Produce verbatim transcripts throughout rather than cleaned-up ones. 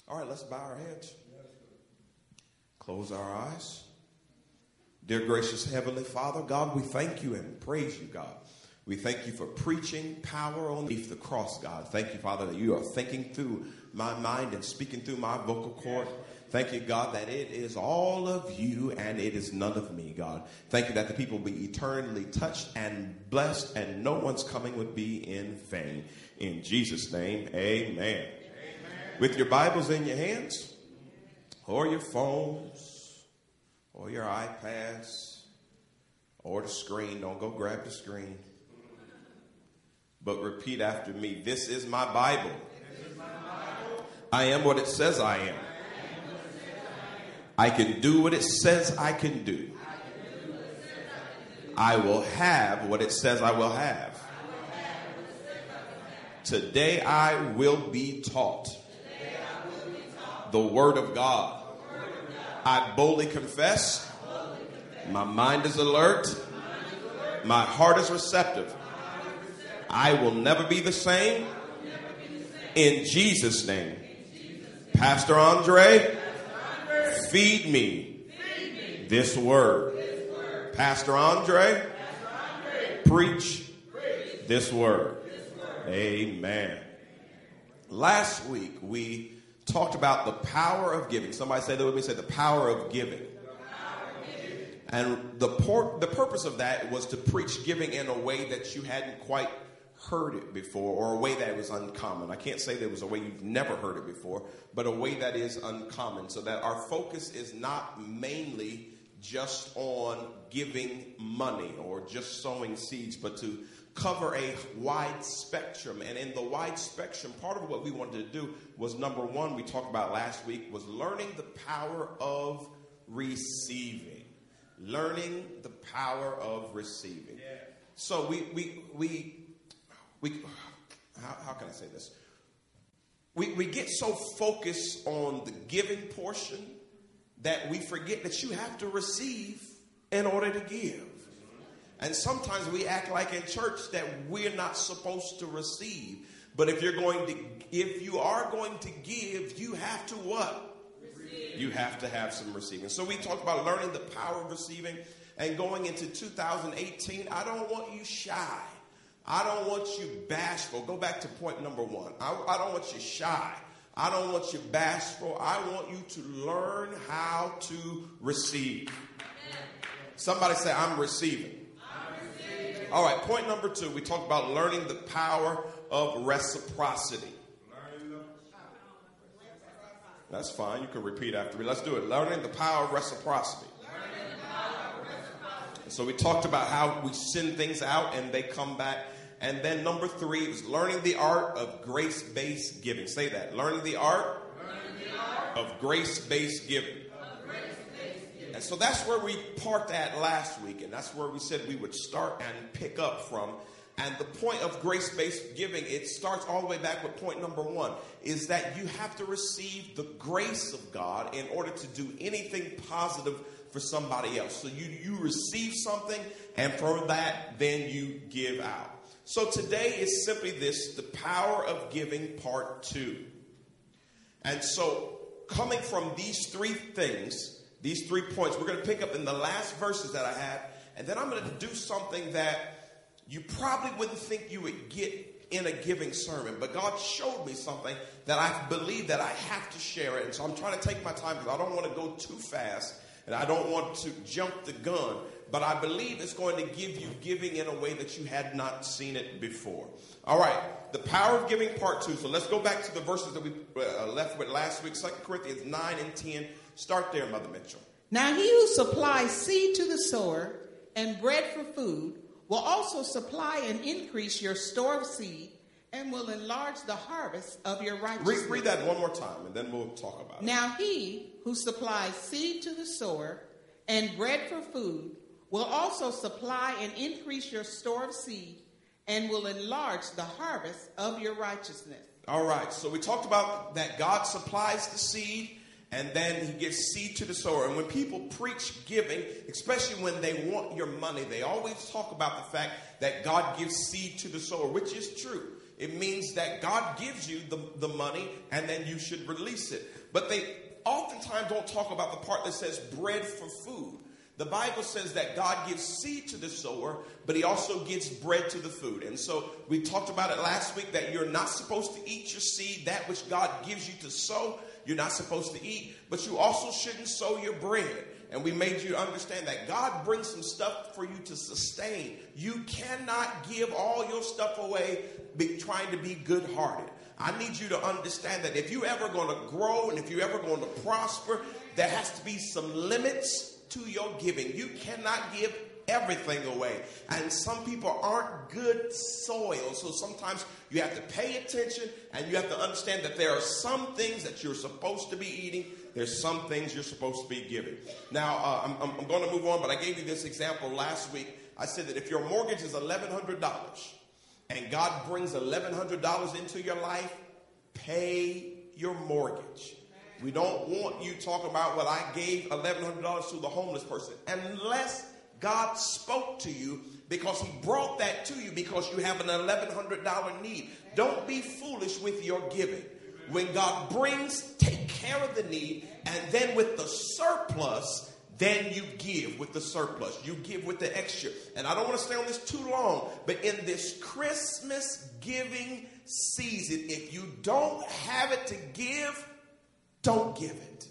All right, let's bow our heads. Close our eyes. Dear gracious Heavenly Father, God, we thank you and praise you, God. We thank you for preaching power on the cross, God. Thank you, Father, that you are thinking through my mind and speaking through my vocal cord. Thank you, God, that it is all of you and it is none of me, God. Thank you that the people will be eternally touched and blessed and no one's coming would be in vain. In Jesus' name, amen. Amen. With your Bibles in your hands or your phones or your iPads or the screen, don't go grab the screen. But repeat after me. This is my Bible. This is my Bible. I am what it says I am. I can do what it says I can do. I will have what it says I will have. Today I will be taught the Word of God. I boldly confess. My mind is alert. My heart is receptive. I will never be the same. In Jesus' name. Pastor Andre, feed me this word. Pastor Andre, preach this word. Amen. Last week we talked about the power of giving. Somebody say that with me. Say the power of giving. And the por- the purpose of that was to preach giving in a way that you hadn't quite heard it before, or a way that was uncommon. I can't say there was a way you've never heard it before, but a way that is uncommon, so that our focus is not mainly just on giving money or just sowing seeds, but to cover a wide spectrum. And in the wide spectrum, part of what we wanted to do was, number one, we talked about last week, was learning the power of receiving. Learning the power of receiving. Yeah. So we we we we how, how can I say this? We we get so focused on the giving portion that we forget that you have to receive in order to give. And sometimes we act like in church that we're not supposed to receive. But if you're going to, if you are going to give, you have to what? Receive. You have to have some receiving. So we talked about learning the power of receiving, and going into two thousand eighteen, I don't want you shy. I don't want you bashful. Go back to point number one. I, I don't want you shy. I don't want you bashful. I want you to learn how to receive. Somebody say, I'm receiving. All right, point number two, we talked about learning the power of reciprocity. That's fine. You can repeat after me. Let's do it. Learning the power of reciprocity. So we talked about how we send things out and they come back. And then number three is learning the art of grace-based giving. Say that. Learning the art, learning the art of grace-based giving. And so that's where we parked at last week, and that's where we said we would start and pick up from. And the point of grace-based giving, it starts all the way back with point number one, is that you have to receive the grace of God in order to do anything positive for somebody else. So you, you receive something, and for that, then you give out. So today is simply this, the power of giving part two. And so coming from these three things, these three points, we're going to pick up in the last verses that I have, and then I'm going to do something that you probably wouldn't think you would get in a giving sermon, but God showed me something that I believe that I have to share it, and so I'm trying to take my time because I don't want to go too fast, and I don't want to jump the gun, but I believe it's going to give you giving in a way that you had not seen it before. All right, the power of giving part two. So let's go back to the verses that we uh, left with last week, Second Corinthians nine and ten. Start there, Mother Mitchell. Now he who supplies seed to the sower and bread for food will also supply and increase your store of seed and will enlarge the harvest of your righteousness. Read, read that one more time, and then we'll talk about it. Now he who supplies seed to the sower and bread for food will also supply and increase your store of seed and will enlarge the harvest of your righteousness. All right, so we talked about that God supplies the seed, and then he gives seed to the sower. And when people preach giving, especially when they want your money, they always talk about the fact that God gives seed to the sower, which is true. It means that God gives you the, the money and then you should release it. But they oftentimes don't talk about the part that says bread for food. The Bible says that God gives seed to the sower, but he also gives bread to the food. And so we talked about it last week that you're not supposed to eat your seed, that which God gives you to sow. You're not supposed to eat, but you also shouldn't sow your bread. And we made you understand that God brings some stuff for you to sustain. You cannot give all your stuff away be, trying to be good-hearted. I need you to understand that if you're ever going to grow and if you're ever going to prosper, there has to be some limits to your giving. You cannot give everything away. And some people aren't good soil. So sometimes you have to pay attention and you have to understand that there are some things that you're supposed to be eating. There's some things you're supposed to be giving. Now, uh, I'm, I'm, I'm going to move on, but I gave you this example last week. I said that if your mortgage is eleven hundred dollars and God brings eleven hundred dollars into your life, pay your mortgage. We don't want you talking about, well, I gave eleven hundred dollars to the homeless person. Unless God spoke to you because he brought that to you because you have an eleven hundred dollars need. Don't be foolish with your giving. When God brings, take care of the need, and then with the surplus, then you give with the surplus. You give with the extra. And I don't want to stay on this too long, but in this Christmas giving season, if you don't have it to give, don't give it.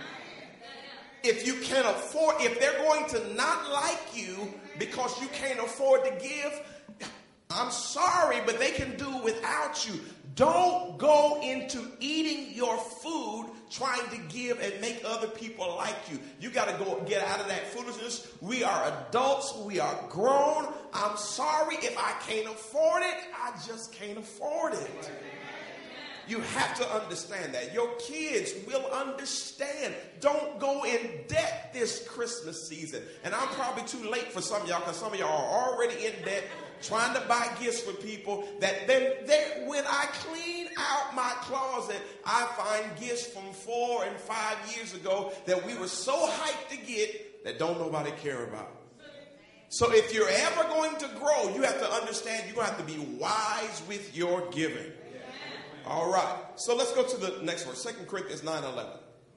If you can't afford, if they're going to not like you because you can't afford to give, I'm sorry, but they can do without you. Don't go into eating your food trying to give and make other people like you. You got to go get out of that foolishness. We are adults. We are grown. I'm sorry if I can't afford it. I just can't afford it. You have to understand that. Your kids will understand. Don't go in debt this Christmas season. And I'm probably too late for some of y'all because some of y'all are already in debt trying to buy gifts for people that then when I clean out my closet, I find gifts from four and five years ago that we were so hyped to get that don't nobody care about. So if you're ever going to grow, you have to understand you're going to have to be wise with your giving. All right. So let's go to the next verse. Second Corinthians nine eleven.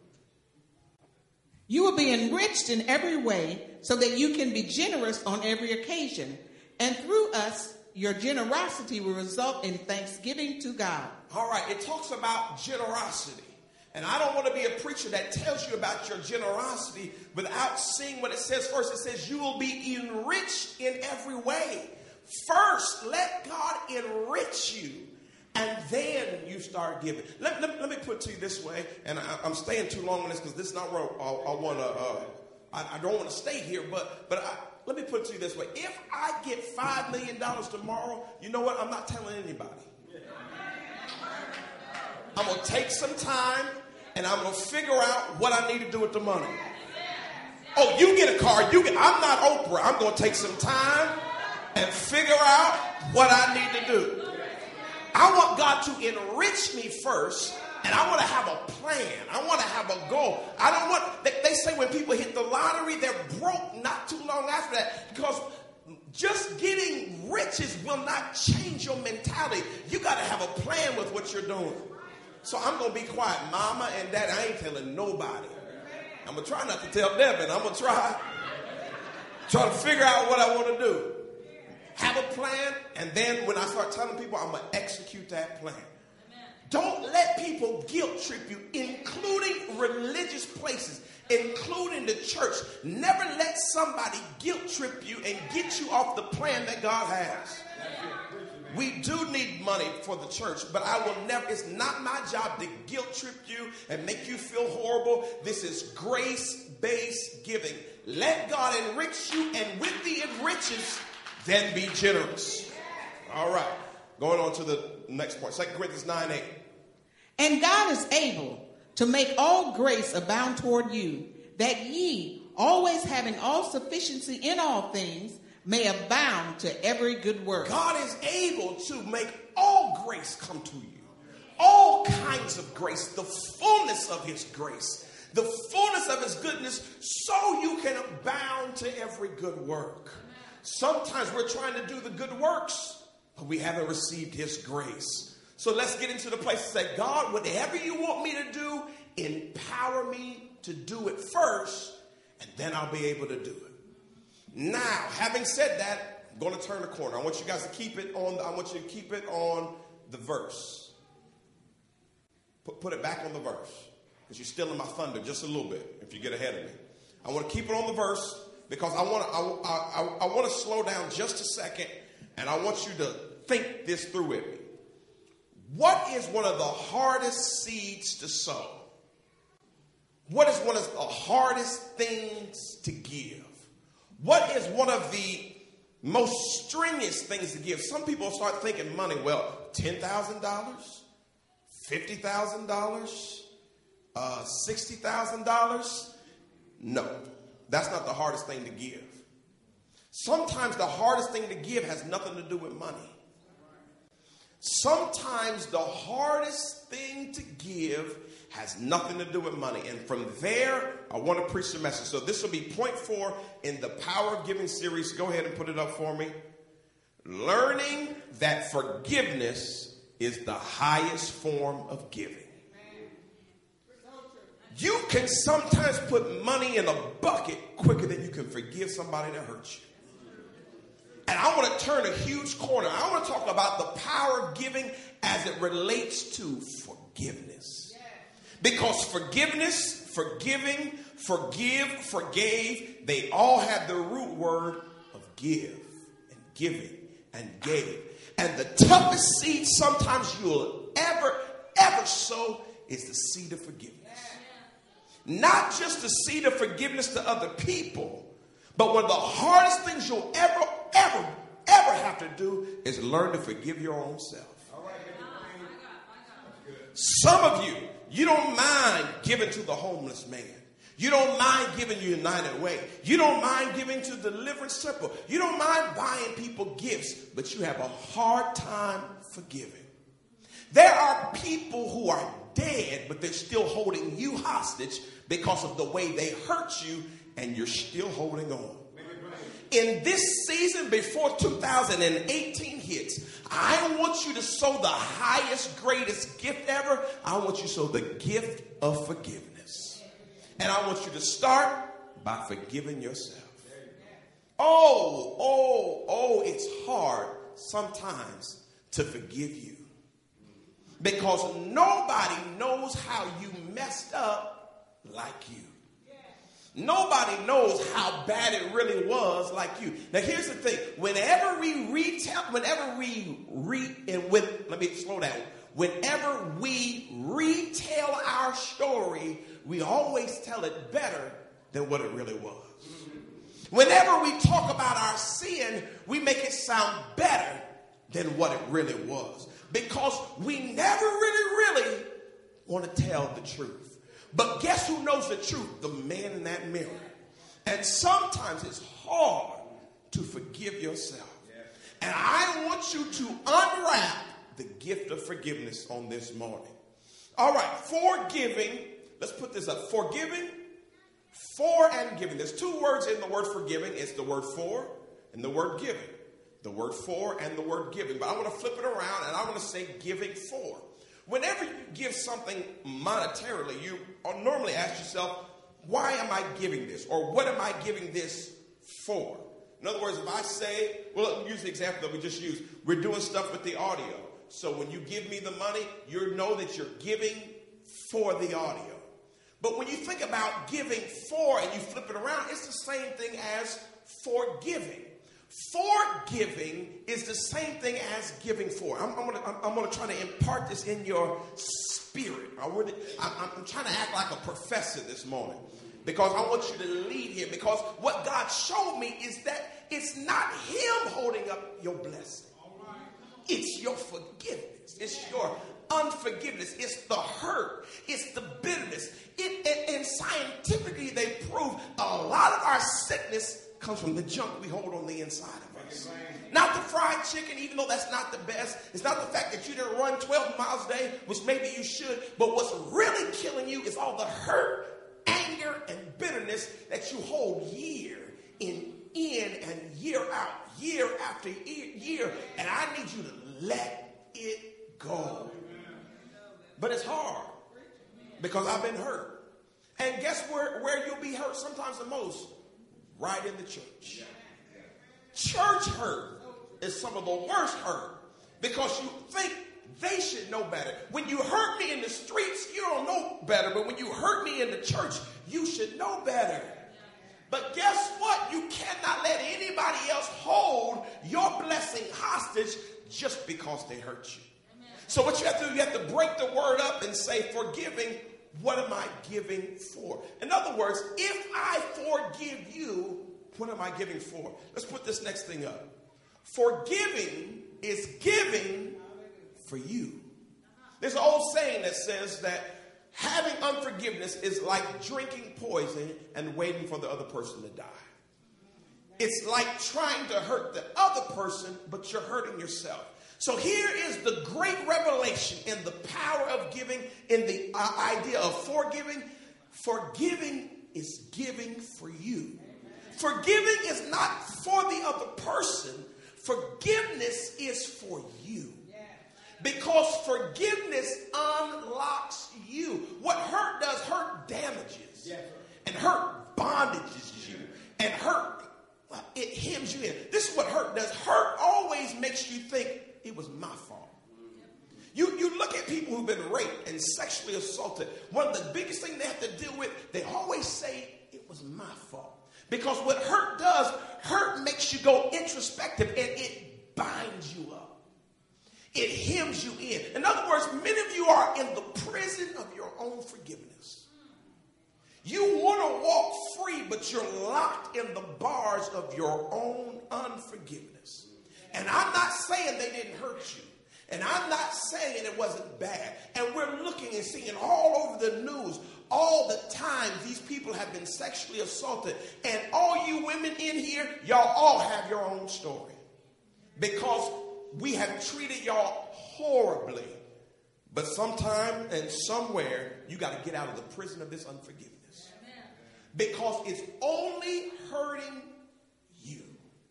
You will be enriched in every way so that you can be generous on every occasion. And through us, your generosity will result in thanksgiving to God. All right. It talks about generosity. And I don't want to be a preacher that tells you about your generosity without seeing what it says first. It says you will be enriched in every way. First, let God enrich you. And then you start giving. Let, let, let me put it to you this way, and I, I'm staying too long on this because this is not where I, I want to. Uh, I, I don't want to stay here, but but I, let me put it to you this way: if I get five million dollars tomorrow, you know what? I'm not telling anybody. I'm gonna take some time, and I'm gonna figure out what I need to do with the money. Oh, you get a car. You get. I'm not Oprah. I'm gonna take some time and figure out what I need to do. I want God to enrich me first, and I want to have a plan. I want to have a goal. I don't want, they, they say when people hit the lottery, they're broke not too long after that because just getting riches will not change your mentality. You got to have a plan with what you're doing. So I'm going to be quiet. Mama and Daddy, I ain't telling nobody. I'm going to try not to tell Devin. I'm going to try, try to figure out what I want to do. Have a plan, and then when I start telling people, I'm going to execute that plan. Amen. Don't let people guilt trip you, including religious places, including the church. Never let somebody guilt trip you and get you off the plan that God has. We do need money for the church, but I will never, it's not my job to guilt trip you and make you feel horrible. This is grace-based giving. Let God enrich you, and with the enriches, then be generous. All right. Going on to the next point. Second Corinthians nine eight. And God is able to make all grace abound toward you, that ye, always having all sufficiency in all things, may abound to every good work. God is able to make all grace come to you. All kinds of grace. The fullness of his grace. The fullness of his goodness, so you can abound to every good work. Sometimes we're trying to do the good works We haven't received his grace. So let's get into the place and say, God, whatever you want me to do, empower me to do it first, and then I'll be able to do it. Now, having said that, I'm going to turn the corner. I want you guys to keep it on, I want you to keep it on the verse. Put, put it back on the verse. Because you're stealing my thunder just a little bit if you get ahead of me. I want to keep it on the verse because I want to, I, I, I, I want to slow down just a second, and I want you to think this through with me. What is one of the hardest seeds to sow? What is one of the hardest things to give? What is one of the most strenuous things to give? Some people start thinking money, well, ten thousand dollars, fifty thousand dollars, uh, sixty thousand dollars. No, that's not the hardest thing to give. Sometimes the hardest thing to give has nothing to do with money. Sometimes the hardest thing to give has nothing to do with money. And from there, I want to preach the message. So this will be point four in the Power of Giving series. Go ahead and put it up for me. Learning that forgiveness is the highest form of giving. You can sometimes put money in a bucket quicker than you can forgive somebody that hurt you. And I want to turn a huge corner. I want to talk about the power of giving as it relates to forgiveness. Because forgiveness, forgiving, forgive, forgave, they all have the root word of give and giving and gave. And the toughest seed sometimes you'll ever, ever sow is the seed of forgiveness. Not just the seed of forgiveness to other people, but one of the hardest things you'll ever, ever, ever have to do is learn to forgive your own self. Some of you, you don't mind giving to the homeless man. You don't mind giving United Way. You don't mind giving to Deliverance Temple. You don't mind buying people gifts, but you have a hard time forgiving. There are people who are dead, but they're still holding you hostage because of the way they hurt you, and you're still holding on. In this season, before two thousand eighteen hits, I want you to sow the highest, greatest gift ever. I want you to sow the gift of forgiveness. And I want you to start by forgiving yourself. Oh, oh, oh, it's hard sometimes to forgive you. Because nobody knows how you messed up like you. Nobody knows how bad it really was like you. Now here's the thing. Whenever we retell, whenever we re, and with, let me slow down. Whenever we retell our story, we always tell it better than what it really was. Whenever we talk about our sin, we make it sound better than what it really was. Because we never really, really want to tell the truth. But guess who knows the truth? The man in that mirror. And sometimes it's hard to forgive yourself. And I want you to unwrap the gift of forgiveness on this morning. All right, forgiving. Let's put this up. Forgiving, for and giving. There's two words in the word forgiving. It's the word for and the word giving. The word for and the word giving. But I want to flip it around and I want to say giving for. Whenever you give something monetarily, you normally ask yourself, why am I giving this? Or what am I giving this for? In other words, if I say, well, use the example that we just used. We're doing stuff with the audio. So when you give me the money, you know that you're giving for the audio. But when you think about giving for and you flip it around, it's the same thing as forgiving. Forgiving is the same thing as giving for. I'm, I'm going I'm, I'm to try to impart this in your spirit. I would, I'm, I'm trying to act like a professor this morning because I want you to lead here. Because what God showed me is that it's not him holding up your blessing. It's your forgiveness. It's your unforgiveness. It's the hurt. It's the bitterness. It, and, and scientifically, they prove a lot of our sickness comes from the junk we hold on the inside of us. Not the fried chicken, even though that's not the best. It's not the fact that you didn't run twelve miles a day, which maybe you should. But what's really killing you is all the hurt, anger, and bitterness that you hold year in in and year out, year after year, year, and I need you to let it go. But it's hard because I've been hurt. And guess where, where you'll be hurt sometimes the most? Right in the church. Church hurt is some of the worst hurt because you think they should know better. When you hurt me in the streets, you don't know better. But when you hurt me in the church, you should know better. But guess what? You cannot let anybody else hold your blessing hostage just because they hurt you. So what you have to do, you have to break the word up and say, forgiving, what am I giving for? In other words, if I forgive you, what am I giving for? Let's put this next thing up. Forgiving is giving for you. There's an old saying that says that having unforgiveness is like drinking poison and waiting for the other person to die. It's like trying to hurt the other person, but you're hurting yourself. So here is the great revelation in the power of giving, in the uh, idea of forgiving. Forgiving is giving for you. Forgiving is not for the other person. Forgiveness is for you. Because forgiveness unlocks you. What hurt does, hurt damages. And hurt bondages you. And hurt, it hems you in. This is what hurt does. Hurt always makes you think it was my fault. You, you look at people who've been raped and sexually assaulted. One of the biggest things they have to deal with, they always say it was my fault. Because what hurt does, hurt makes you go introspective and it binds you up. It hems you in. In other words, many of you are in the prison of your own forgiveness. You want to walk free, but you're locked in the bars of your own unforgiveness. And I'm not saying they didn't hurt you. And I'm not saying it wasn't bad. And we're looking and seeing all over the news all the time these people have been sexually assaulted. And all you women in here, y'all all have your own story. Because we have treated y'all horribly. But sometime and somewhere, you got to get out of the prison of this unforgiveness. Because it's only hurting you.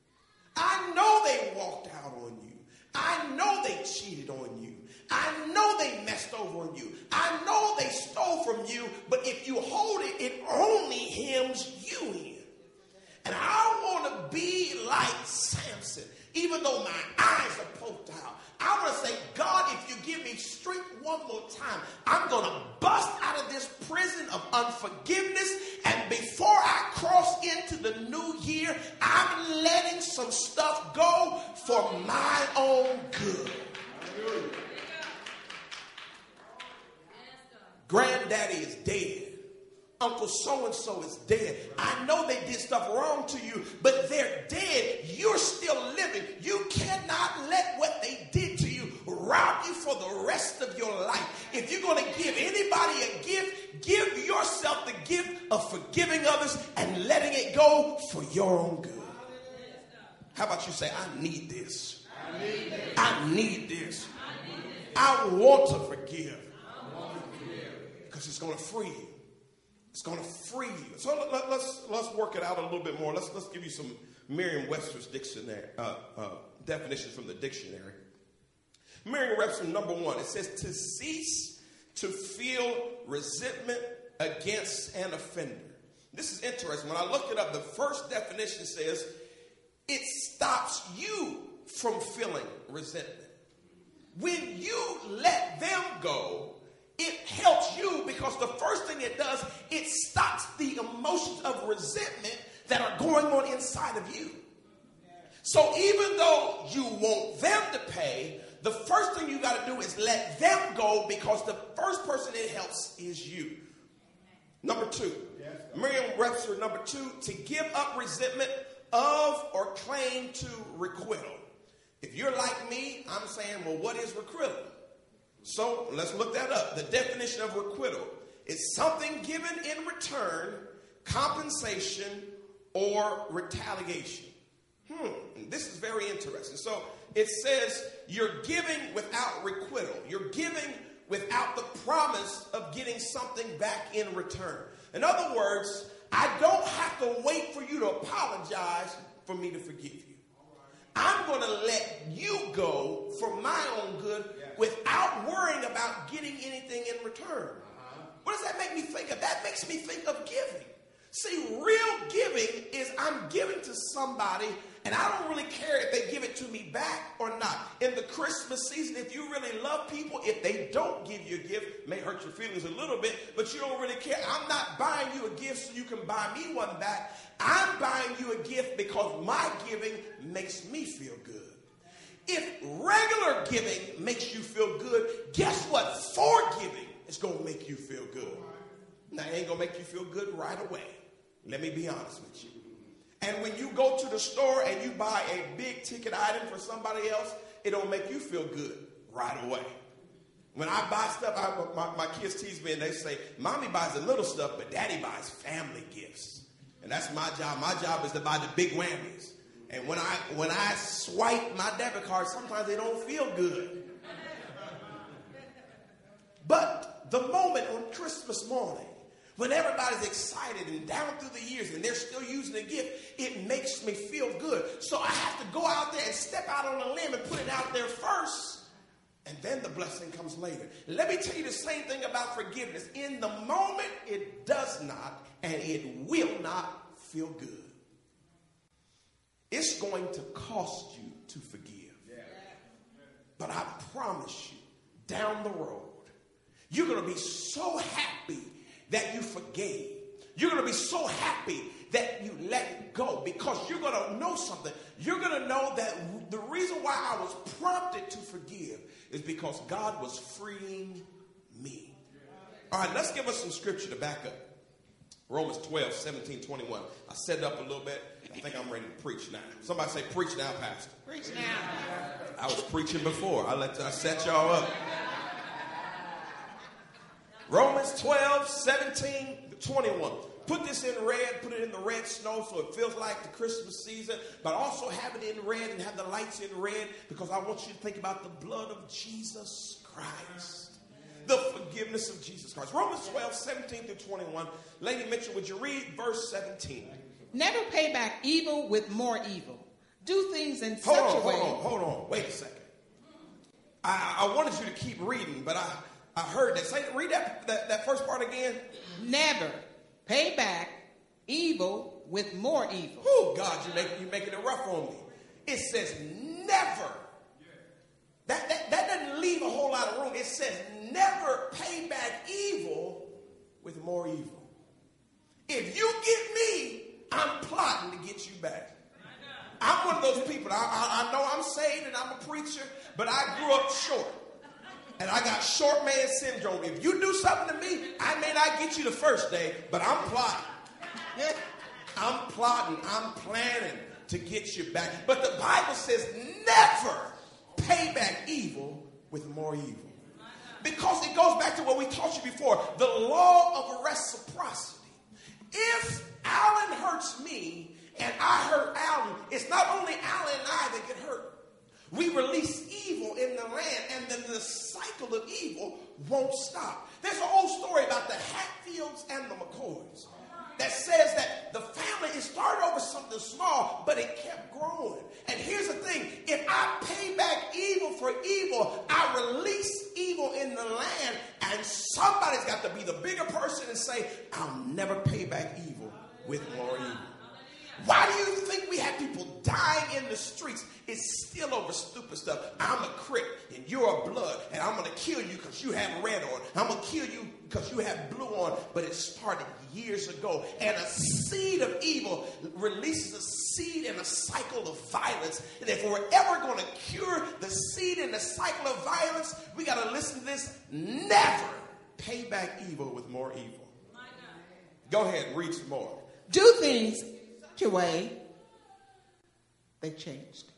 I know they walked out on you. I know they cheated on you. I know they messed over on you. I know they stole from you. But if you hold it, it only hems you in. And I want to be like Samson. Even though my eyes are poked out, I want to say, God, if you give me strength one more time, I'm going to bust out of this prison of unforgiveness. And before I cross into the new year, I'm letting some stuff go for my own good. Granddaddy is dead. Uncle so-and-so is dead. I know they did stuff wrong to you, but they're dead. You're still living. You cannot let what they did to you rob you for the rest of your life. If you're going to give anybody a gift, give yourself the gift of forgiving others and letting it go for your own good. How about you say, I need this. I need this. I need this. I want to forgive. Because it's going to free you. It's going to free you. So let, let, let's let's work it out a little bit more. Let's let's give you some Merriam-Webster's dictionary uh, uh, definitions from the dictionary. Merriam-Webster number one. It says to cease to feel resentment against an offender. This is interesting. When I looked it up, the first definition says it stops you from feeling resentment. When you let them go, it helps you because the first thing it does, it stops the emotions of resentment that are going on inside of you. So even though you want them to pay, the first thing you got to do is let them go because the first person it helps is you. Number two, Merriam-Webster number two, to give up resentment of or claim to requital. If you're like me, I'm saying, well, what is requital? So let's look that up. The definition of requital is something given in return, compensation, or retaliation. Hmm, this is very interesting. So it says you're giving without requital. You're giving without the promise of getting something back in return. In other words, I don't have to wait for you to apologize for me to forgive you. I'm going to let you go for my own good without worrying about getting anything in return. What does that make me think of? That makes me think of giving. See, real giving is I'm giving to somebody and I don't really care if they give it to me back or not. In the Christmas season, if you really love people, if they don't give you a gift, it may hurt your feelings a little bit, but you don't really care. I'm not buying you a gift so you can buy me one back. I'm buying you a gift because my giving makes me feel good. If regular giving makes you feel good, guess what? Forgiving is going to make you feel good. Now, it ain't going to make you feel good right away. Let me be honest with you. And when you go to the store and you buy a big ticket item for somebody else, it don't make you feel good right away. When I buy stuff, I, my, my kids tease me and they say, Mommy buys the little stuff, but Daddy buys family gifts. And that's my job. My job is to buy the big whammies. And when I when I swipe my debit card, sometimes they don't feel good. But the moment on Christmas morning, when everybody's excited and down through the years and they're still using a gift, it makes me feel good. So I have to go out there and step out on a limb and put it out there first. And then the blessing comes later. Let me tell you the same thing about forgiveness. In the moment, it does not and it will not feel good. It's going to cost you to forgive. But I promise you, down the road, you're going to be so happy that you forgave. You're going to be so happy that you let go because you're going to know something. You're going to know that the reason why I was prompted to forgive is because God was freeing me. All right, let's give us some scripture to back up. Romans twelve, seventeen, twenty-one. I set it up a little bit. I think I'm ready to preach now. Somebody say, preach now, Pastor. Preach now. I was preaching before. I let I set y'all up. Romans twelve, seventeen, twenty-one. Put this in red, put it in the red snow so it feels like the Christmas season, but also have it in red and have the lights in red because I want you to think about the blood of Jesus Christ. The forgiveness of Jesus Christ. Romans twelve, seventeen through twenty-one. Lady Mitchell, would you read verse seventeen? Never pay back evil with more evil. Do things in hold such on, a way. Hold on, hold on. Wait a second. I, I wanted you to keep reading, but I, I heard that. Say, read that, that, that first part again. Never pay back evil with more evil. Oh, God, you make, you're making it rough on me. It says never. That, that, that doesn't leave a whole lot of room. It says never pay back evil with more evil. If you get me, I'm plotting to get you back. I'm one of those people. I, I, I know I'm saved and I'm a preacher, but I grew up short. And I got short man syndrome. If you do something to me, I may not get you the first day, but I'm plotting. I'm plotting. I'm planning to get you back. But the Bible says never pay back evil with more evil. Because it goes back to what we taught you before. The law of reciprocity. If Alan hurts me and I hurt Alan, it's not only Alan and I that get hurt. We release evil in the land, and then the cycle of evil won't stop. There's an old story about the Hatfields and the McCoys that says that the family, it started over something small, but it kept growing. And here's the thing. If I pay back evil for evil, I release evil in the land, and somebody's got to be the bigger person and say, I'll never pay back evil with more evil. Why do you think we have people dying in the streets? It's still over stupid stuff. I'm a Crip and you're a Blood, and I'm going to kill you because you have red on. I'm going to kill you because you have blue on. But it started years ago. And a seed of evil releases a seed and a cycle of violence. And if we're ever going to cure the seed and the cycle of violence, we got to listen to this. Never pay back evil with more evil. Go ahead and read some more. Do things your way, they changed.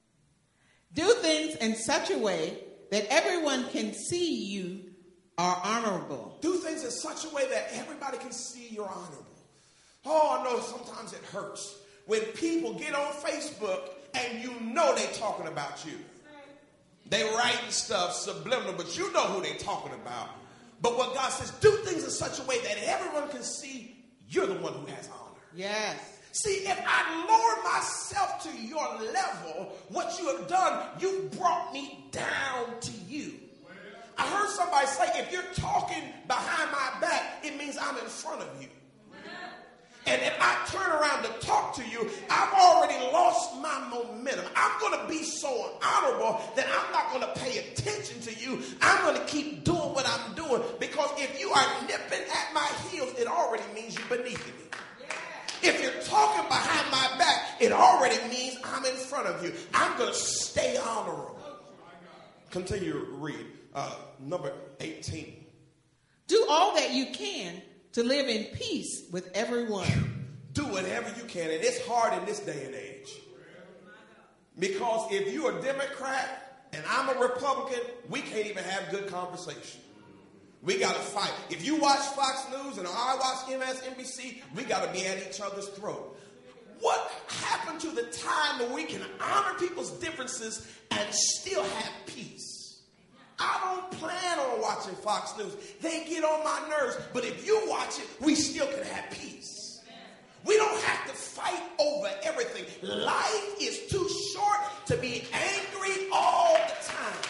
Do things in such a way that everyone can see you are honorable. Do things in such a way that everybody can see you're honorable. Oh, I know sometimes it hurts when people get on Facebook and you know they're talking about you. They writing stuff subliminal, but you know who they're talking about. But what God says, do things in such a way that everyone can see you're the one who has honor. Yes. See, if I lower myself to your level, what you have done, you've brought me down to you. I heard somebody say, if you're talking behind my back, it means I'm in front of you. And if I turn around to talk to you, I've already lost my momentum. I'm going to be so honorable that I'm not going to pay attention to you. I'm going to keep doing what I'm doing, because if you are nipping at my heels, it already means you're beneath me. If you're talking behind my back, it already means I'm in front of you. I'm going to stay honorable. Continue to read. Uh, number eighteen. Do all that you can to live in peace with everyone. Do whatever you can. And it's hard in this day and age. Because if you're a Democrat and I'm a Republican, we can't even have good conversation. We got to fight. If you watch Fox News and I watch M S N B C, we got to be at each other's throat. What happened to the time that we can honor people's differences and still have peace? I don't plan on watching Fox News. They get on my nerves. But if you watch it, we still can have peace. We don't have to fight over everything. Life is too short to be angry all the time.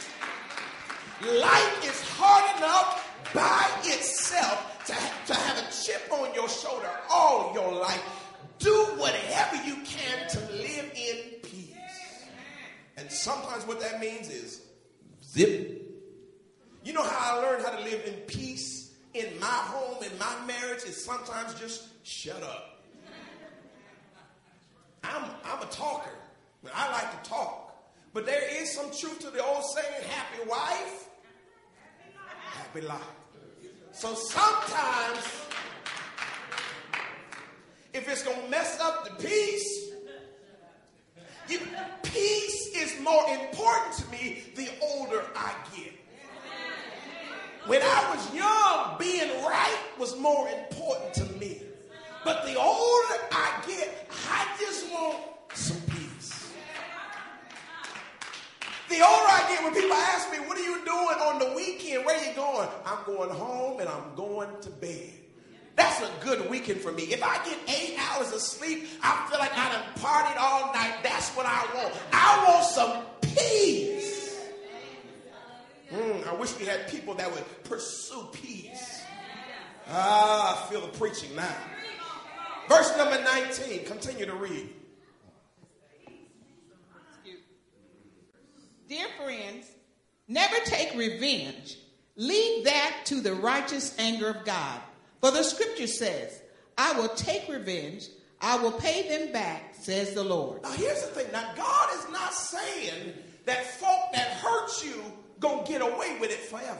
Life is hard enough by itself to, ha- to have a chip on your shoulder all your life. Do whatever you can to live in peace. And sometimes what that means is zip. You know how I learned how to live in peace in my home, in my marriage, is sometimes just shut up. I'm, I'm a talker. I like to talk. But there is some truth to the old saying, happy wife, happy life. So sometimes, if it's going to mess up the peace, you, peace is more important to me the older I get. When I was young, being right was more important to me. But the older I get, I just want some peace. The older I get, when people ask me, what are you doing on the weekend? Where are you going? I'm going home and I'm going to bed. That's a good weekend for me. If I get eight hours of sleep, I feel like I done partied all night. That's what I want. I want some peace. Mm, I wish we had people that would pursue peace. Ah, I feel the preaching now. Verse number nineteen. Continue to read. Dear friends, never take revenge. Leave that to the righteous anger of God. For the scripture says, I will take revenge. I will pay them back, says the Lord. Now here's the thing. Now God is not saying that folk that hurt you gonna get away with it forever.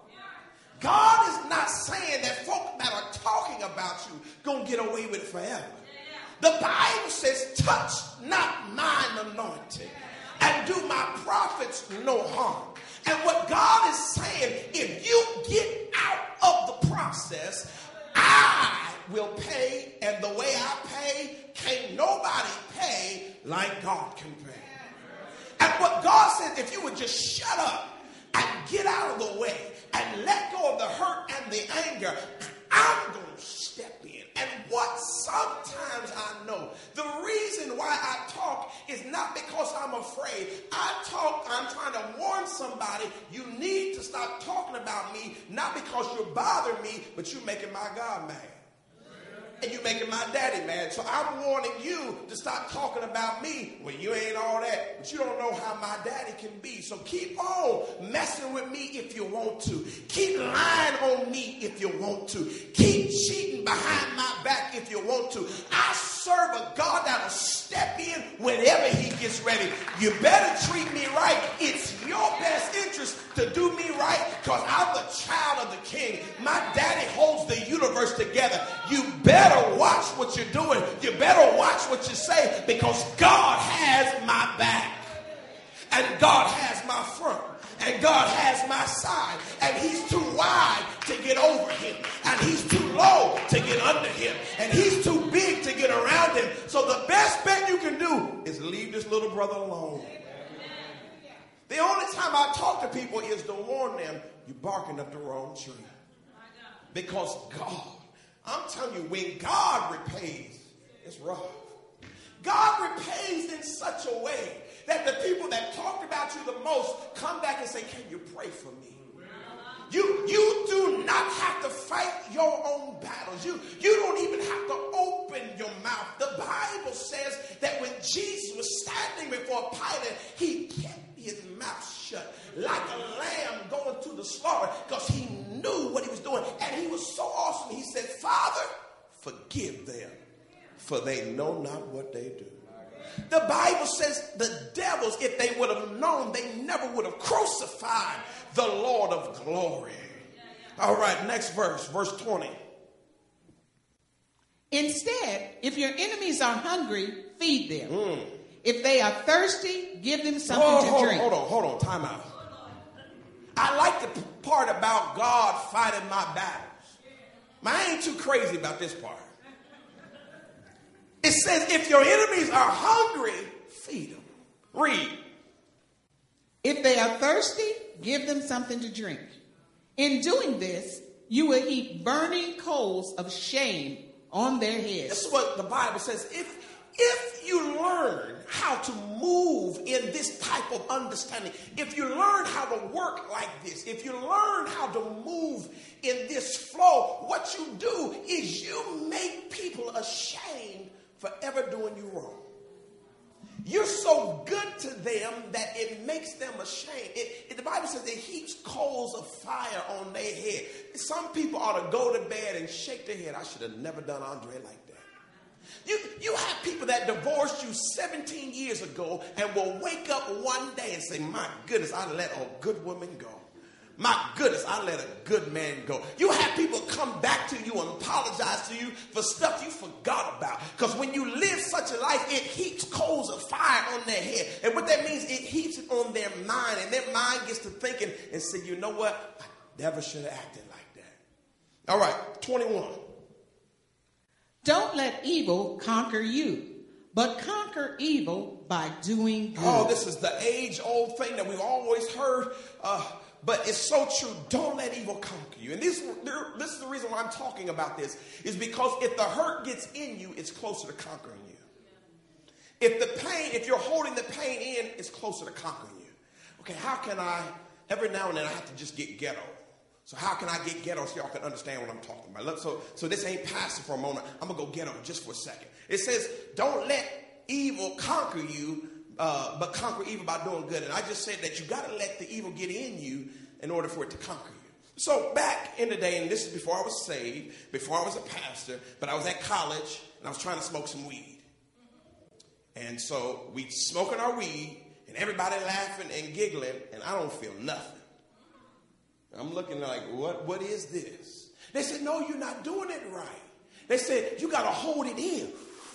God is not saying that folk that are talking about you gonna get away with it forever. The Bible says, touch not mine anointed and do my prophets no harm. And what God is saying, if you get out of the process, I will pay, and the way I pay, can't nobody pay like God can pay. And what God says, if you would just shut up and get out of the way and let go of the hurt and the anger, I'm going to step in. And what sometimes I know, the reason why I talk is not because I'm afraid. I talk, I'm trying to warn somebody, you need to stop talking about me, not because you're bothering me, but you're making my God mad. And you're making my daddy mad. So I'm warning you to stop talking about me when you ain't all that. But you don't know how my daddy can be. So keep on messing with me if you want to. Keep lying on me if you want to. Keep cheating behind my back if you want to. I serve a God that'll step in whenever he gets ready. You better treat me right. It's your best interest to do me right, because I'm the child of the King. My daddy holds the universe together. You better watch what you're doing. You better watch what you say, because God has my back. And God has my front. And God has my side. And he's too wide to get over him. And he's too low to get under him. And he's too big to get around him. So the best bet you can do is leave this little brother alone. The only time I talk to people is to warn them, you're barking up the wrong tree. Because God, I'm telling you, when God repays, It's rough. God repays in such a way that the people that talked about you the most come back and say, can you pray for me? You, you do not have to fight your own battles. You, you don't even have to open your mouth. The Bible says that when Jesus was standing before Pilate, he kept his mouth shut like a lamb going to the slaughter because he knew what he was doing. And he was so awesome. He said, Father, forgive them, for they know not what they do. The Bible says the devils, if they would have known, they never would have crucified the Lord of glory. All right, next verse, verse twenty. Instead, if your enemies are hungry, feed them. Mm. If they are thirsty, give them something Whoa, to hold drink. On, hold on, hold on, time out. I like the part about God fighting my battles. I ain't too crazy about this part. It says, if your enemies are hungry, feed them. Read. If they are thirsty, give them something to drink. In doing this, you will heap burning coals of shame on their heads. This is what the Bible says. If, if you learn how to move in this type of understanding, if you learn how to work like this, if you learn how to move in this flow, what you do is you make people ashamed for ever doing you wrong. You're so good to them that it makes them ashamed. It, it, the Bible says it heaps coals of fire on their head. Some people ought to go to bed and shake their head. I should have never done Andre like that. You, you have people that divorced you seventeen years ago and will wake up one day and say, my goodness, I let a good woman go. My goodness, I let a good man go. You have people come back to you and apologize to you for stuff you forgot about. Because when you live such a life, it heaps coals of fire on their head. And what that means, it heaps it on their mind. And their mind gets to thinking and say, you know what? I never should have acted like that. All right, twenty-one. Don't let evil conquer you, but conquer evil by doing good. Oh, this is the age-old thing that we've always heard. Uh, But it's so true. Don't let evil conquer you. And this, this is the reason why I'm talking about this, is because if the hurt gets in you, it's closer to conquering you. If the pain, if you're holding the pain in, it's closer to conquering you. Okay, how can I, every now and then I have to just get ghetto. So how can I get ghetto so y'all can understand what I'm talking about? Look, so, so this ain't passive for a moment. I'm going to go ghetto just for a second. It says, don't let evil conquer you, Uh, but conquer evil by doing good. And I just said that you got to let the evil get in you in order for it to conquer you. So back in the day, and this is before I was saved, before I was a pastor, but I was at college and I was trying to smoke some weed. And so we smoking our weed and everybody laughing and giggling, and I don't feel nothing. I'm looking like, what? What is this? They said, no, you're not doing it right. They said, you got to hold it in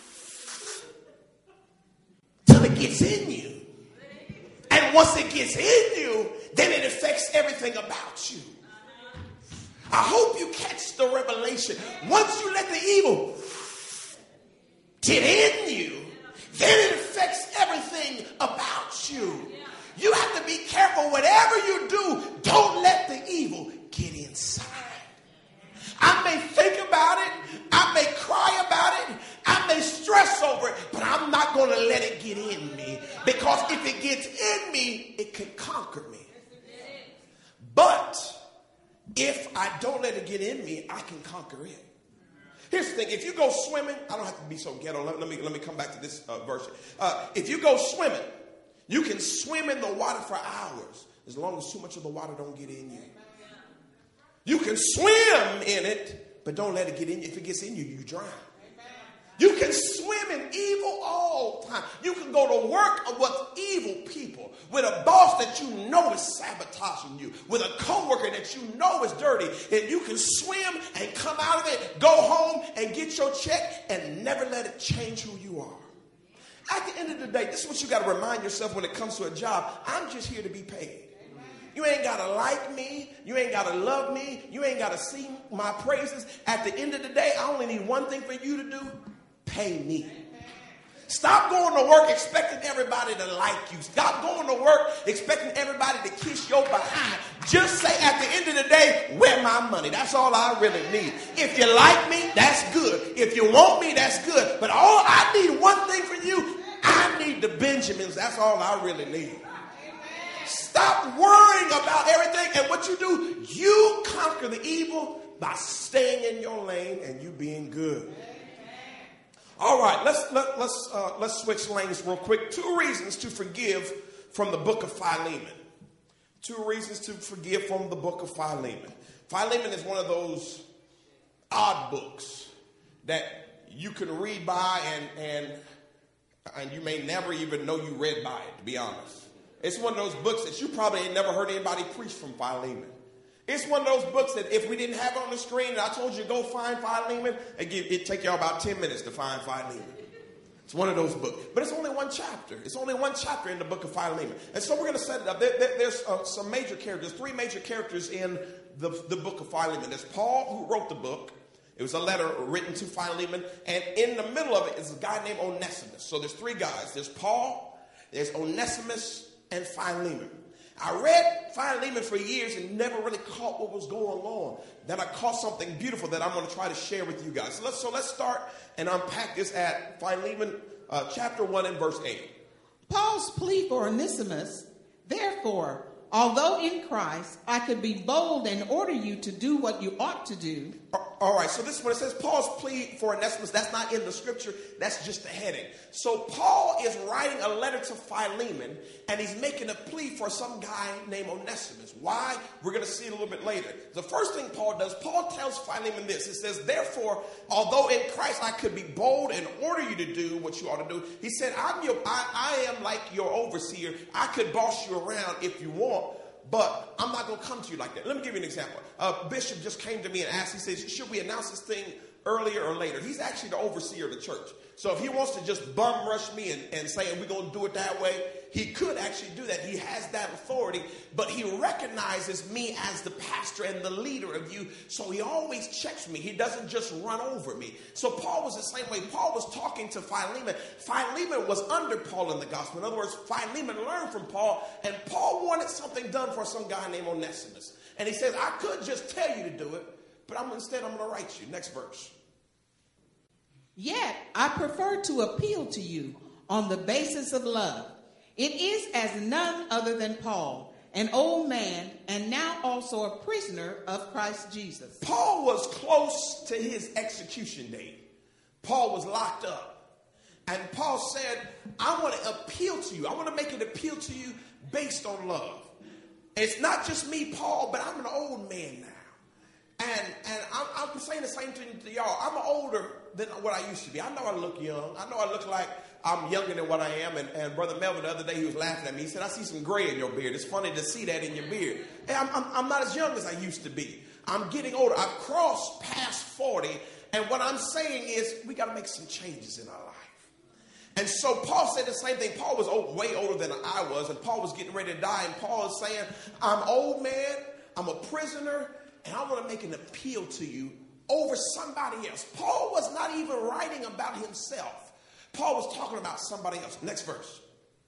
till it gets in you. And once it gets in you, then it affects everything about you. I hope you catch the revelation. Once you let the evil get in you, then it affects everything about you. You have to be careful. Whatever you do, don't let the evil get inside. I may think about it. I may cry about it. I may stress over it, but I'm not going to let it get in me, because if it gets in me, it can conquer me. But if I don't let it get in me, I can conquer it. Here's the thing. If you go swimming, I don't have to be so ghetto. Let, let me, let me come back to this uh, verse. Uh, if you go swimming, you can swim in the water for hours as long as too much of the water don't get in you. You can swim in it, but don't let it get in you. If it gets in you, you drown. You can swim in evil all the time. You can go to work with evil people, with a boss that you know is sabotaging you, with a coworker that you know is dirty, and you can swim and come out of it, go home and get your check and never let it change who you are. At the end of the day, this is what you got to remind yourself when it comes to a job. I'm just here to be paid. You ain't got to like me. You ain't got to love me. You ain't got to sing my praises. At the end of the day, I only need one thing for you to do. Pay me. Stop going to work expecting everybody to like you. Stop going to work expecting everybody to kiss your behind. Just say at the end of the day, where my money? That's all I really need. If you like me, that's good. If you want me, that's good. But all I need, one thing from you, I need the Benjamins. That's all I really need. Stop worrying about everything. And what you do, you conquer the evil by staying in your lane and you being good. All right, let's let, let's uh, let's switch lanes real quick. Two reasons to forgive from the book of Philemon. Two reasons to forgive from the book of Philemon. Philemon is one of those odd books that you can read by and and and you may never even know you read by it, to be honest. It's one of those books that you probably ain't never heard anybody preach from Philemon. It's one of those books that if we didn't have it on the screen and I told you to go find Philemon, it'd, give, it'd take y'all about ten minutes to find Philemon. It's one of those books. But it's only one chapter. It's only one chapter in the book of Philemon. And so we're going to set it up. There, there, there's uh, some major characters, three major characters in the, the book of Philemon. There's Paul, who wrote the book. It was a letter written to Philemon. And in the middle of it is a guy named Onesimus. So there's three guys. There's Paul, there's Onesimus, and Philemon. I read Philemon for years and never really caught what was going on. Then I caught something beautiful that I'm going to try to share with you guys. So let's, so let's start and unpack this at Philemon uh, chapter one and verse eight. Paul's plea for Onesimus, therefore, although in Christ I could be bold and order you to do what you ought to do. All right, so this is when it says Paul's plea for Onesimus. That's not in the scripture. That's just the heading. So Paul is writing a letter to Philemon, and he's making a plea for some guy named Onesimus. Why? We're going to see it a little bit later. The first thing Paul does, Paul tells Philemon this. It says, therefore, although in Christ I could be bold and order you to do what you ought to do. He said, I'm your, I, I am like your overseer. I could boss you around if you want. But I'm not going to come to you like that. Let me give you an example. A bishop just came to me and asked, he says, should we announce this thing earlier or later? He's actually the overseer of the church. So if he wants to just bum rush me and, and say, we're going to do it that way, he could actually do that. He has that authority, but he recognizes me as the pastor and the leader of you. So he always checks me. He doesn't just run over me. So Paul was the same way. Paul was talking to Philemon. Philemon was under Paul in the gospel. In other words, Philemon learned from Paul, and Paul wanted something done for some guy named Onesimus. And he says, I could just tell you to do it, but I'm instead I'm going to write you. Next verse. Yet I prefer to appeal to you on the basis of love. It is as none other than Paul, an old man, and now also a prisoner of Christ Jesus. Paul was close to his execution date. Paul was locked up. And Paul said, I want to appeal to you. I want to make an appeal to you based on love. It's not just me, Paul, but I'm an old man now. And and I'm, I'm saying the same thing to y'all. I'm older than what I used to be. I know I look young. I know I look like I'm younger than what I am. And, and Brother Melvin, the other day, he was laughing at me. He said, I see some gray in your beard. It's funny to see that in your beard. Hey, I'm, I'm, I'm not as young as I used to be. I'm getting older. I've crossed past forty. And what I'm saying is we got to make some changes in our life. And so Paul said the same thing. Paul was old, way older than I was. And Paul was getting ready to die. And Paul is saying, I'm old man. I'm a prisoner. And I want to make an appeal to you over somebody else. Paul was not even writing about himself. Paul was talking about somebody else. Next verse.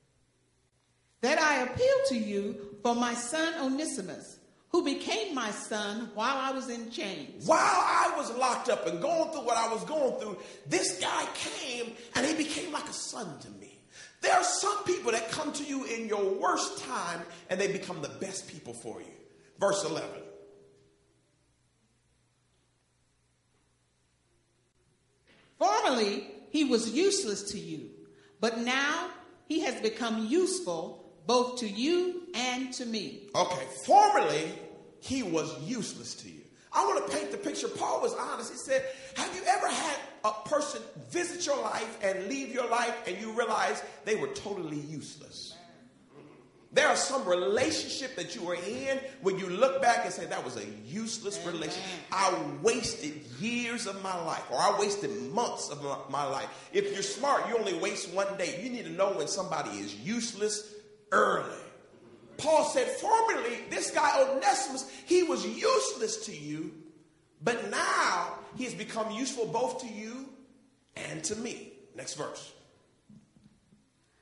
That I appeal to you for my son Onesimus, who became my son while I was in chains. While I was locked up and going through what I was going through, this guy came and he became like a son to me. There are some people that come to you in your worst time and they become the best people for you. Verse eleven. Formerly, he was useless to you, but now he has become useful both to you and to me. Okay, formerly, he was useless to you. I want to paint the picture. Paul was honest. He said, have you ever had a person visit your life and leave your life and you realize they were totally useless? There are some relationship that you were in when you look back and say, that was a useless relationship. I wasted years of my life, or I wasted months of my, my life. If you're smart, you only waste one day. You need to know when somebody is useless early. Paul said, formerly, this guy Onesimus, he was useless to you, but now he has become useful both to you and to me. Next verse.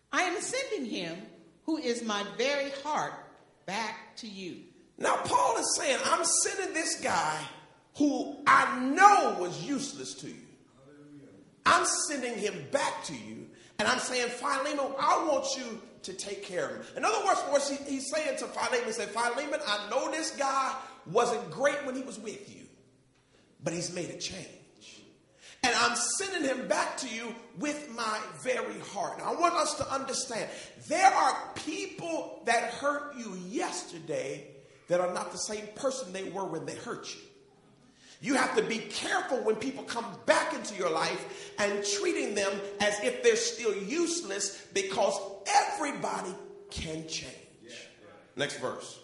I am sending him who is my very heart back to you. Now, Paul is saying, I'm sending this guy who I know was useless to you. I'm sending him back to you. And I'm saying, Philemon, I want you to take care of him. In other words, words he, he's saying to Philemon, he said, Philemon, I know this guy wasn't great when he was with you, but he's made a change. And I'm sending him back to you with my very heart. Now, I want us to understand, there are people that hurt you yesterday that are not the same person they were when they hurt you. You have to be careful when people come back into your life and treating them as if they're still useless, because everybody can change. Yeah, yeah. Next verse.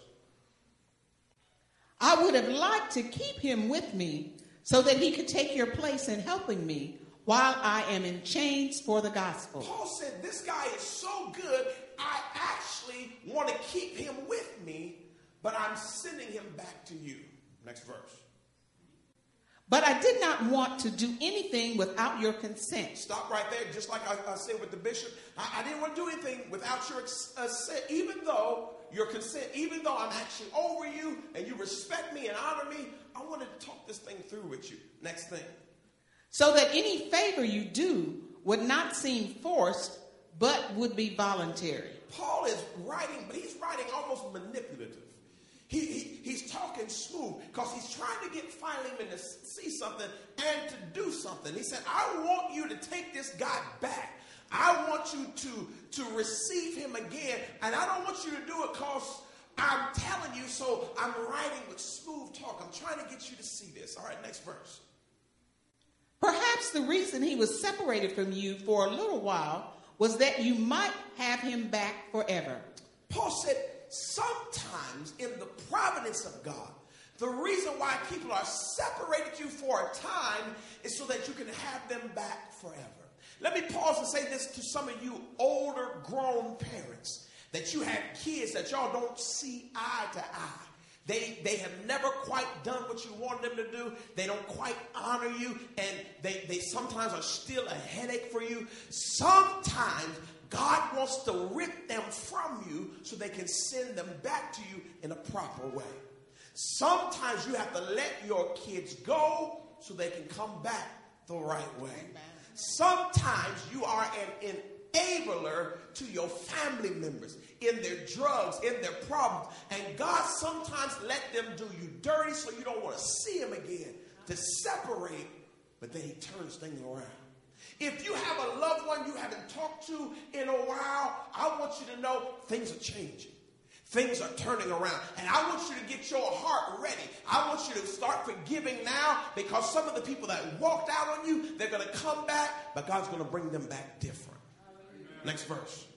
I would have liked to keep him with me so that he could take your place in helping me while I am in chains for the gospel. Paul said, this guy is so good, I actually want to keep him with me, but I'm sending him back to you. Next verse. But I did not want to do anything without your consent. Stop right there. Just like I, I said with the bishop, I, I didn't want to do anything without your consent, uh, even though your consent, even though I'm actually over you and you respect me and honor me, I wanted to talk this thing through with you. Next thing. So that any favor you do would not seem forced, but would be voluntary. Paul is writing, but he's writing almost manipulative. He, he He's talking smooth because he's trying to get Philemon to see something and to do something. He said, I want you to take this guy back. I want you to, to receive him again. And I don't want you to do it because I'm telling you, so I'm writing with smooth talk. I'm trying to get you to see this. All right, next verse. Perhaps the reason he was separated from you for a little while was that you might have him back forever. Paul said, sometimes in the providence of God, the reason why people are separated you for a time is so that you can have them back forever. Let me pause and say this to some of you older grown parents, that you have kids that y'all don't see eye to eye. They, they have never quite done what you want them to do. They don't quite honor you, and they, they sometimes are still a headache for you. Sometimes God wants to rip them from you so they can send them back to you in a proper way. Sometimes you have to let your kids go so they can come back the right way. Amen. Sometimes you are an enabler to your family members in their drugs, in their problems. And God sometimes let them do you dirty so you don't want to see them again, to separate, but then he turns things around. If you have a loved one you haven't talked to in a while, I want you to know things are changing. Things are turning around. And I want you to get your heart ready. I want you to start forgiving now, because some of the people that walked out on you, they're going to come back, but God's going to bring them back different. Amen. Next verse.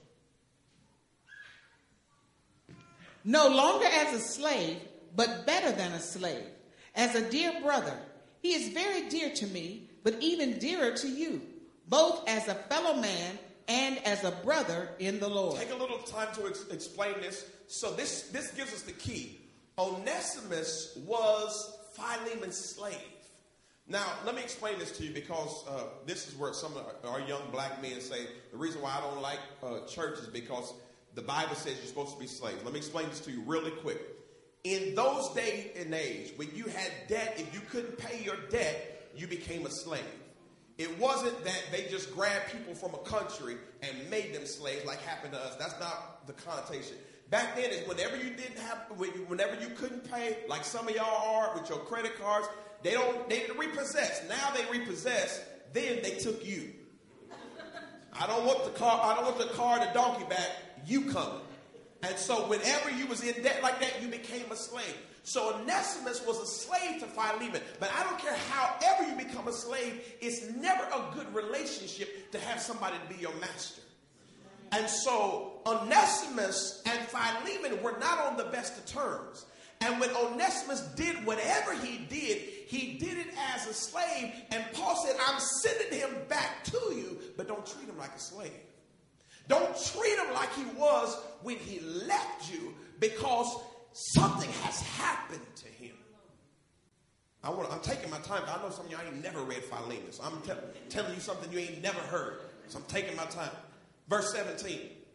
No longer as a slave, but better than a slave, as a dear brother. He is very dear to me, but even dearer to you, both as a fellow man and as a brother in the Lord. Take a little time to ex- explain this. So this, this gives us the key. Onesimus was Philemon's slave. Now, let me explain this to you, because uh, this is where some of our young black men say, the reason why I don't like uh, church is because the Bible says you're supposed to be slaves. Let me explain this to you really quick. In those day and age, when you had debt, if you couldn't pay your debt, you became a slave. It wasn't that they just grabbed people from a country and made them slaves like happened to us. That's not the connotation. Back then is whenever you didn't have, whenever you couldn't pay, like some of y'all are with your credit cards, they don't, they didn't repossess. Now they repossess, then they took you. I don't want the car, I don't want the car, the donkey back, you coming. And so whenever you was in debt like that, you became a slave. So Onesimus was a slave to Philemon. But I don't care however you become a slave, it's never a good relationship to have somebody to be your master. And so Onesimus and Philemon were not on the best of terms. And when Onesimus did whatever he did, he did it as a slave. And Paul said, I'm sending him back to you, but don't treat him like a slave. Don't treat him like he was when he left you, because something has happened to him. I want, I'm taking my time. I know some of y'all ain't never read Philemon. So I'm te- telling you something you ain't never heard. So I'm taking my time. Verse seventeen.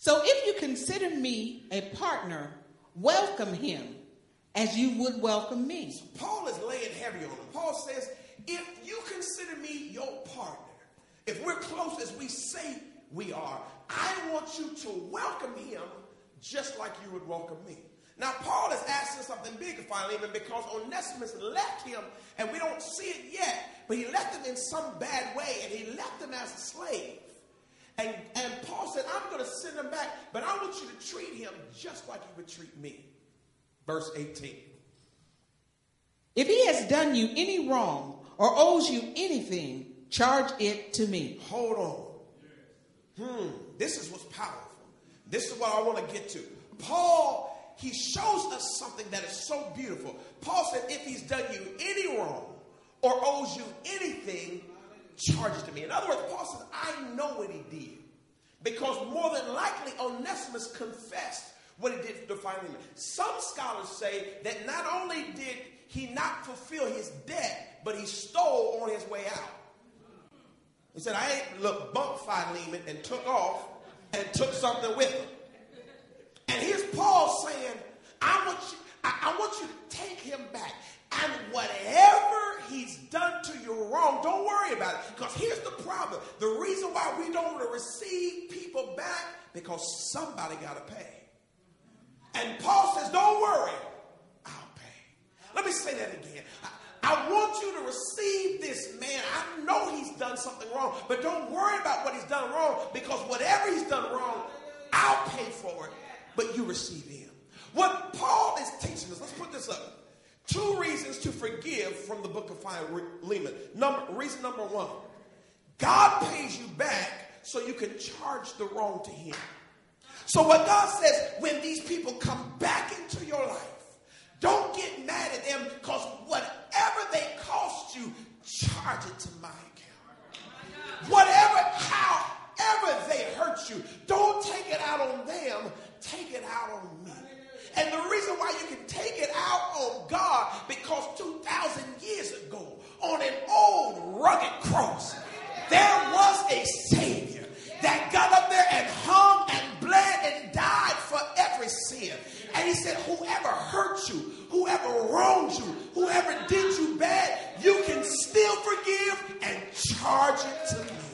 So if you consider me a partner, welcome him as you would welcome me. So Paul is laying heavy on him. Paul says, if you consider me your partner, if we're close as we say we are, I want you to welcome him just like you would welcome me. Now, Paul is asking something bigger, Philemon, because Onesimus left him, and we don't see it yet, but he left him in some bad way, and he left him as a slave. And, and Paul said, I'm going to send him back, but I want you to treat him just like you would treat me. Verse eighteen. If he has done you any wrong or owes you anything, charge it to me. Hold on. Hmm. This is what's powerful. This is what I want to get to. Paul, he shows us something that is so beautiful. Paul said, if he's done you any wrong or owes you anything, charge it to me. In other words, Paul says, I know what he did. Because more than likely, Onesimus confessed what he did to Philemon. Some scholars say that not only did he not fulfill his debt, but he stole on his way out. He said, I ain't look bumped Philemon and took off and took something with him. And here's Paul saying, I want you, I, I want you to take him back. And whatever he's done to you wrong, don't worry about it. Because here's the problem. The reason why we don't want to receive people back, because somebody got to pay. And Paul says, don't worry, I'll pay. Let me say that again. I, I want you to receive this man. I know he's done something wrong, but don't worry about what he's done wrong, because whatever he's done wrong, I'll pay for it, but you receive him. What Paul is teaching us, let's put this up. Two reasons to forgive from the book of Philemon. Number, reason number one, God pays you back so you can charge the wrong to him. So what God says, when these people come back into your life, don't get mad at them, because whatever they cost you, charge it to my account. Whatever, however they hurt you, don't take it out on them, take it out on me. And the reason why you can take it out on God, because two thousand years ago, on an old rugged cross, there was a Savior that got up there and hung and bled and died for every sin. And he said, whoever hurt you, whoever wronged you, whoever did you bad, you can still forgive and charge it to me.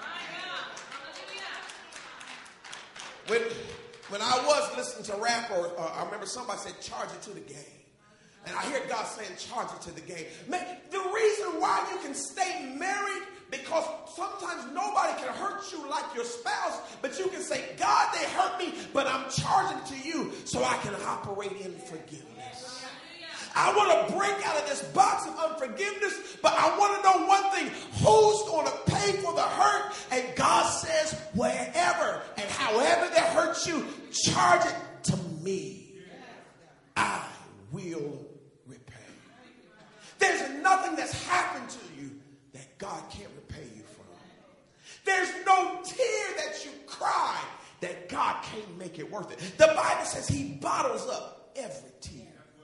When, when I was listening to rap, or uh, I remember somebody said, charge it to the game. And I hear God saying, charge it to the game. Man, the reason why you can stay married, because sometimes nobody can hurt you like your spouse, but you can say, God, they hurt me, but I'm charging it to you so I can operate in forgiveness. I want to break out of this box of unforgiveness, but I want to know one thing. Who's going to pay for the hurt? And God says, wherever and however they hurt you, charge it to me. I will repay. There's nothing that's happened to you that God can't repay you from. There's no tear that you cry that God can't make it worth it. The Bible says he bottles up every tear.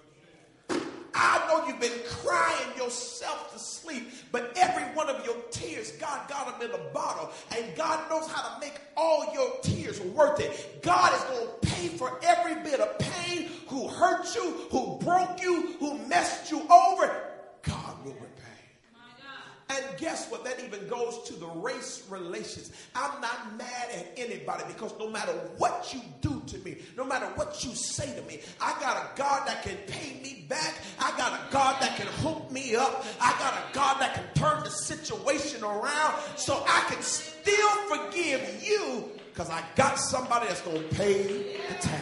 I know you've been crying yourself to sleep, but every one of your tears, God got them in a bottle, and God knows how to make all your tears worth it. God is going to pay for every bit of pain. Who hurt you, who broke you, who messed you over, God will repay. And guess what? That even goes to the race relations. I'm not mad at anybody, because no matter what you do to me, no matter what you say to me, I got a God that can pay me back. I got a God that can hook me up. I got a God that can turn the situation around so I can still forgive you, because I got somebody that's going to pay the tab.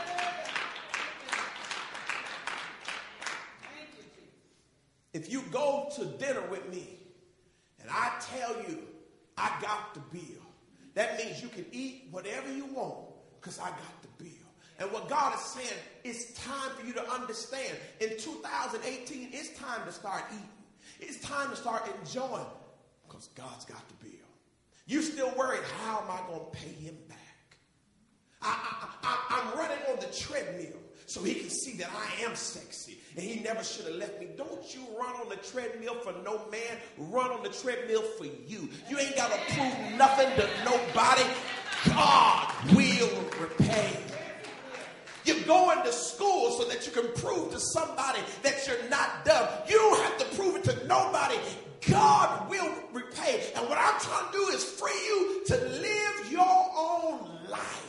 If you go to dinner with me and I tell you I got the bill, that means you can eat whatever you want, because I got the bill. And what God is saying, it's time for you to understand. In two thousand eighteen, it's time to start eating. It's time to start enjoying, because God's got the bill. You still worried, how am I going to pay him back? I, I, I, I'm running on the treadmill so he can see that I am sexy, and he never should have left me. Don't you run on the treadmill for no man. Run on the treadmill for you. You ain't got to prove nothing to nobody. God will repay. You're going to school so that you can prove to somebody that you're not dumb. You don't have to prove it to nobody. God will repay. And what I'm trying to do is free you to live your own life.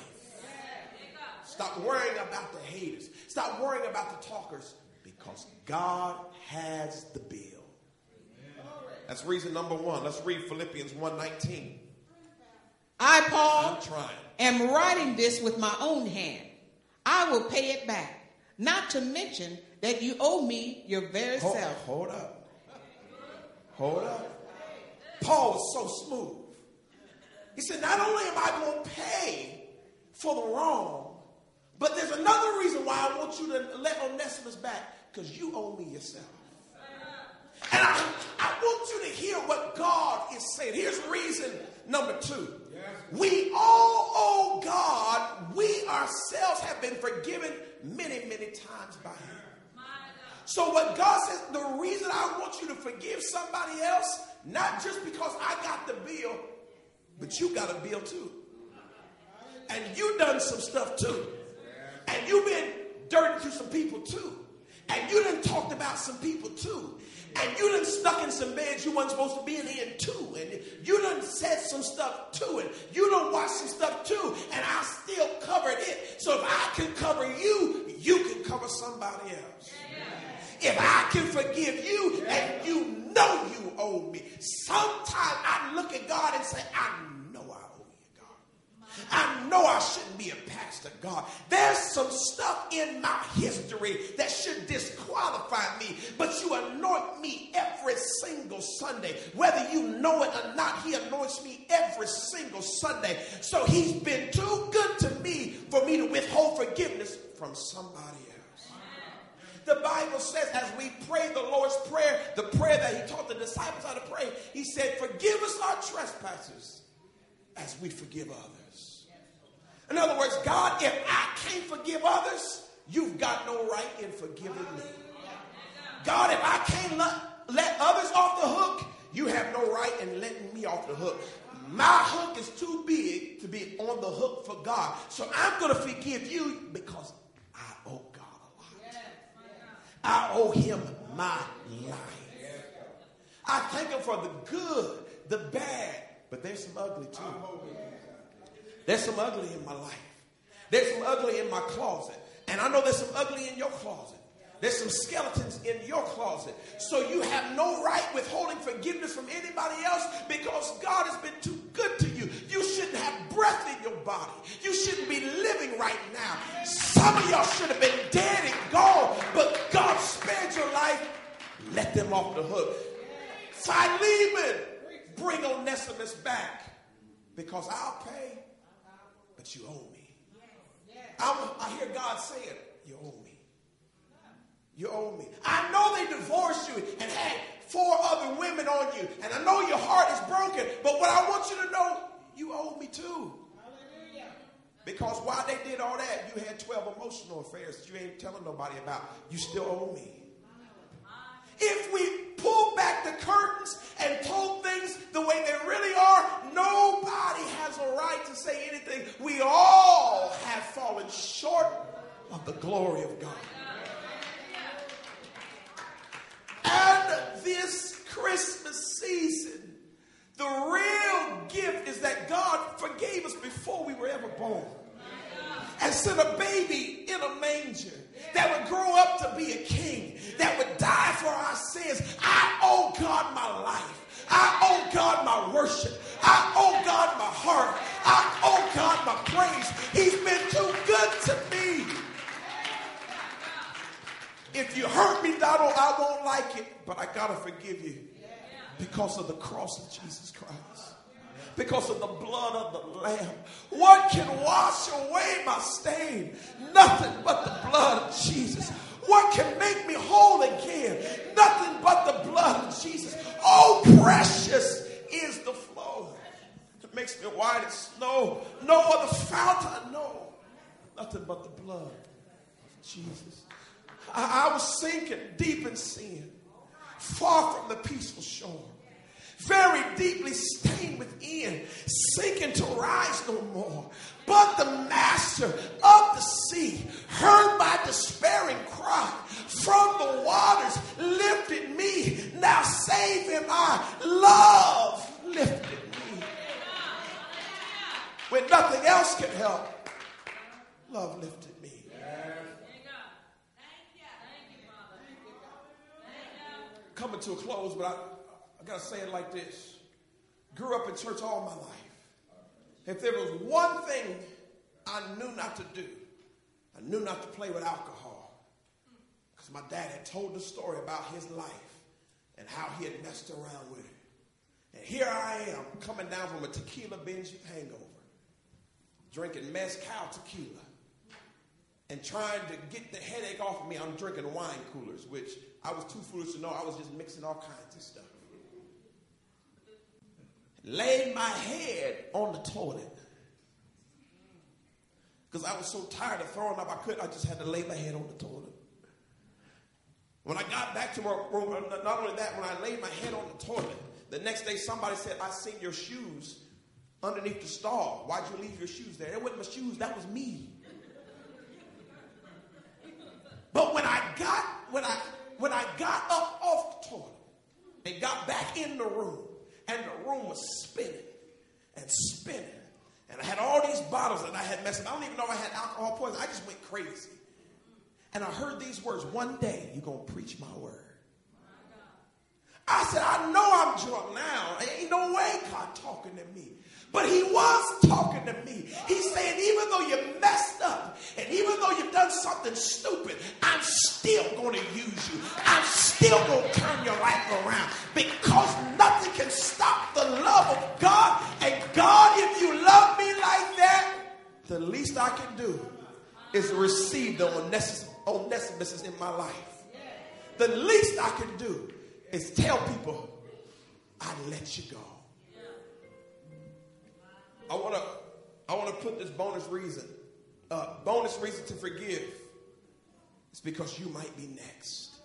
Stop worrying about the haters. Stop worrying about the talkers, because God has the bill. That's reason number one. Let's read Philippians one nineteen. I, Paul, I'm trying. am writing this with my own hand. I will pay it back. Not to mention that you owe me your very hold, self. Hold up. Hold up. Paul was so smooth. He said, not only am I going to pay for the wrong, but there's another reason why I want you to let Onesimus back, because you owe me yourself. And I, I want you to hear what God is saying. Here's reason number two. We all owe God. We ourselves have been forgiven many, many times by him. So what God says, the reason I want you to forgive somebody else, not just because I got the bill, but you got a bill too. And you done some stuff too. And you've been dirty to some people too. And you done talked about some people too. And you done stuck in some beds you wasn't supposed to be in too. And you done said some stuff too. And you done watched some stuff too. And I still covered it. So if I can cover you, you can cover somebody else. If I can forgive you and you know you owe me, sometimes I look at God and say, I know I owe you, God. I know I shouldn't be a pastor, God. There's some stuff in my history that should disqualify me, but you anoint me every single Sunday. Whether you know it or not, he anoints me every single Sunday. So he's been too good to me for me to withhold forgiveness from somebody else. The Bible says as we pray the Lord's Prayer, the prayer that he taught the disciples how to pray, he said, forgive us our trespasses as we forgive others. In other words, God, if I can't forgive others, you've got no right in forgiving me. God, if I can't let, let others off the hook, you have no right in letting me off the hook. My hook is too big to be on the hook for God. So I'm going to forgive you because I owe God a lot. I owe him my life. I thank him for the good, the bad, but there's some ugly too. There's some ugly in my life. There's some ugly in my closet. And I know there's some ugly in your closet. There's some skeletons in your closet. So you have no right withholding forgiveness from anybody else because God has been too good to you. You shouldn't have breath in your body. You shouldn't be living right now. Some of y'all should have been dead and gone, but God spared your life. Let them off the hook. Philemon, bring Onesimus back because I'll pay, but you owe me. I'm, I hear God saying, you owe me. You owe me. I know they divorced you and had four other women on you. And I know your heart is broken. But what I want you to know, you owe me too. Hallelujah. Because while they did all that, you had twelve emotional affairs that you ain't telling nobody about. You still owe me. If we pull back the curtains and told things the way they really are, nobody has a right to say anything. We all have fallen short of the glory of God. And this Christmas season, the real gift is that God forgave us before we were ever born. And sent a baby in a manger that would grow up to be a king, that would die for our sins. I owe God my life. I owe God my worship. I owe God my heart. I owe God my praise. He's been too good to me. If you hurt me, Donald, I won't like it, but I got to forgive you because of the cross of Jesus Christ. Because of the blood of the Lamb. What can wash away my stain? Nothing but the blood of Jesus. What can make me whole again? Nothing but the blood of Jesus. Oh, precious is the flow. It makes me white as snow. No other fountain I know. Nothing but the blood of Jesus. I, I was sinking deep in sin, far from the peaceful shore. very deeply stained within, sinking to rise no more. But the master of the sea heard my despairing cry. From the waters lifted me. Now save him, I love lifted me. When nothing else could help, love lifted me. Coming to a close, but I, I got to say it like this. Grew up in church all my life. If there was one thing I knew not to do, I knew not to play with alcohol. Because my dad had told the story about his life and how he had messed around with it. And here I am coming down from a tequila binge hangover, drinking mezcal tequila, and trying to get the headache off of me. I'm drinking wine coolers, which I was too foolish to know. I was just mixing all kinds of stuff. Laid my head on the toilet because I was so tired of throwing up I could. I just had to lay my head on the toilet. When I got back to my room, not only that, when I laid my head on the toilet, the next day somebody said, I seen your shoes underneath the stall. Why'd you leave your shoes there? It wasn't my shoes, that was me. But when I got when I when I got up off the toilet and got back in the room, and the room was spinning and spinning. And I had all these bottles that I had messed up. I don't even know if I had alcohol poisoning. I just went crazy. And I heard these words, one day you're going to preach my word. I said, I know I'm drunk now. There ain't no way God talking to me. But he was talking to me. He's saying, even though you messed up, and even though you've done something stupid, I'm still going to use you. I'm still going to turn your life around. Because nothing can stop the love of God. And God, if you love me like that, the least I can do is receive the Onesimus in my life. The least I can do is tell people, I let you go. I want to I want to put this bonus reason, uh, bonus reason to forgive. It's because you might be next.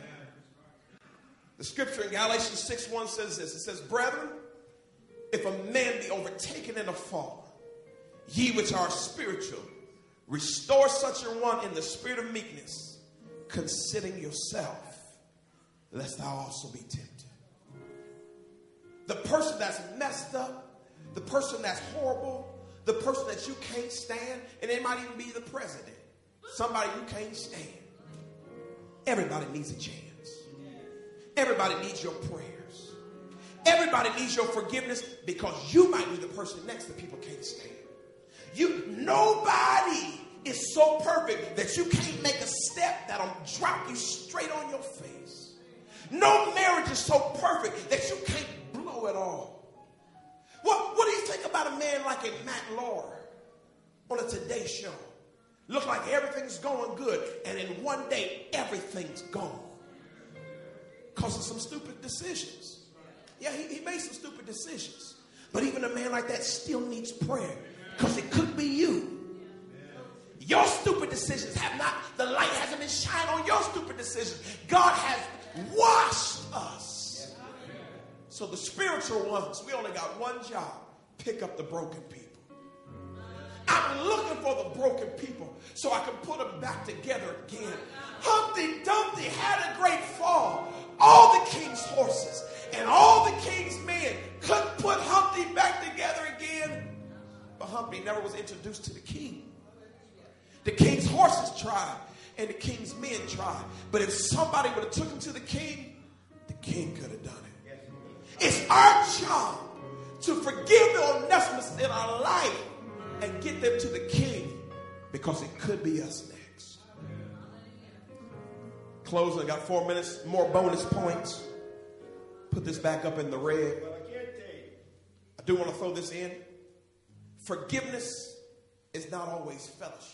The scripture in Galatians six one says this. It says, brethren, if a man be overtaken in a fault, ye which are spiritual, restore such a one in the spirit of meekness, considering yourself, lest thou also be tempted. The person that's messed up, the person that's horrible, the person that you can't stand, and it might even be the president, somebody you can't stand. Everybody needs a chance. Everybody needs your prayers. Everybody needs your forgiveness, because you might be the person next to people can't stand. You, nobody is so perfect that you can't make a step that'll drop you straight on your face. No marriage is so perfect that you can't blow it all. What, what do you think about a man like a Matt Lauer on a Today Show? Look like everything's going good, and in one day, everything's gone. Because of some stupid decisions. Yeah, he, he made some stupid decisions. But even a man like that still needs prayer, because it could be you. Your stupid decisions have not, the light hasn't been shined on your stupid decisions. God has washed us. So the spiritual ones, we only got one job. Pick up the broken people. I'm looking for the broken people so I can put them back together again. Humpty Dumpty had a great fall. All the king's horses and all the king's men couldn't put Humpty back together again. But Humpty never was introduced to the king. The king's horses tried and the king's men tried. But if somebody would have took him to the king, the king could have done it. It's our job to forgive the Onesimus in our life and get them to the king, because it could be us next. Closing, I got four minutes, more bonus points. Put this back up in the red. I do want to throw this in. Forgiveness is not always fellowship.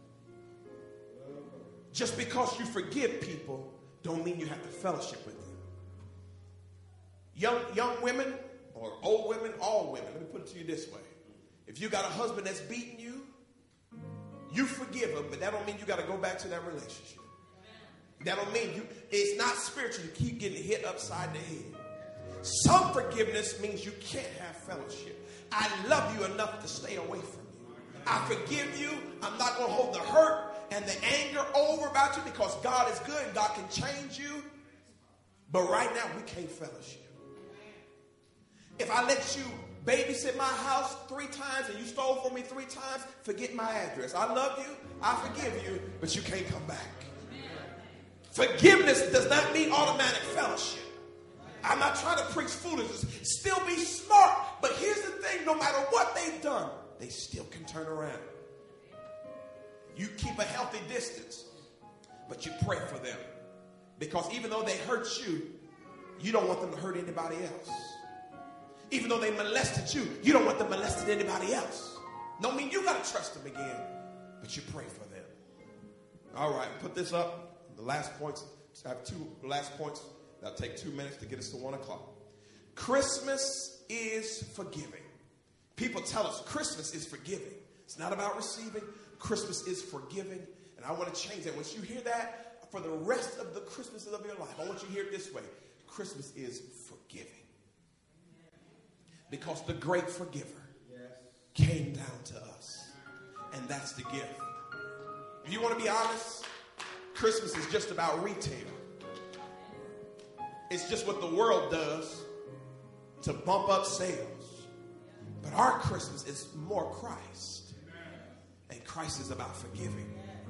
Just because you forgive people don't mean you have to fellowship with them. Young, young women or old women, all women, let me put it to you this way. If you got a husband that's beating you, you forgive him, but that don't mean you got to go back to that relationship. That don't mean you, it's not spiritual to keep getting hit upside the head. Some forgiveness means you can't have fellowship. I love you enough to stay away from you. I forgive you. I'm not going to hold the hurt and the anger over about you because God is good and God can change you. But right now, we can't fellowship. If I let you babysit my house three times and you stole from me three times, forget my address. I love you. I forgive you, but you can't come back. Forgiveness does not mean automatic fellowship. I'm not trying to preach foolishness. Still be smart. But here's the thing. No matter what they've done, they still can turn around. You keep a healthy distance, but you pray for them. Because even though they hurt you, you don't want them to hurt anybody else. Even though they molested you, you don't want them molesting anybody else. No mean you got to trust them again, but you pray for them. All right, put this up. The last points, I have two last points. That'll take two minutes to get us to one o'clock. Christmas is forgiving. People tell us Christmas is forgiving. It's not about receiving. Christmas is forgiving. And I want to change that. Once you hear that, for the rest of the Christmases of your life, I want you to hear it this way. Christmas is forgiving. Because the great forgiver came down to us. And that's the gift. If you want to be honest, Christmas is just about retail. It's just what the world does to bump up sales. But our Christmas is more Christ. And Christ is about forgiving.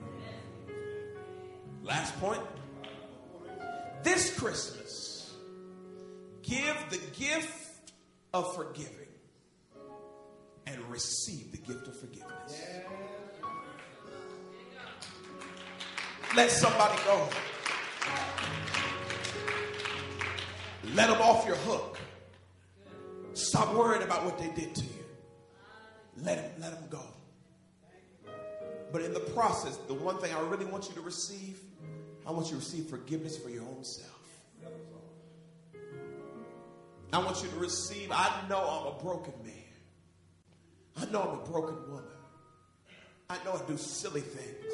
Last point. This Christmas, give the gift of forgiving and receive the gift of forgiveness. Let somebody go. Let them off your hook. Stop worrying about what they did to you. Let them, let them go. But in the process, the one thing I really want you to receive, I want you to receive forgiveness for your own self. I want you to receive, I know I'm a broken man. I know I'm a broken woman. I know I do silly things.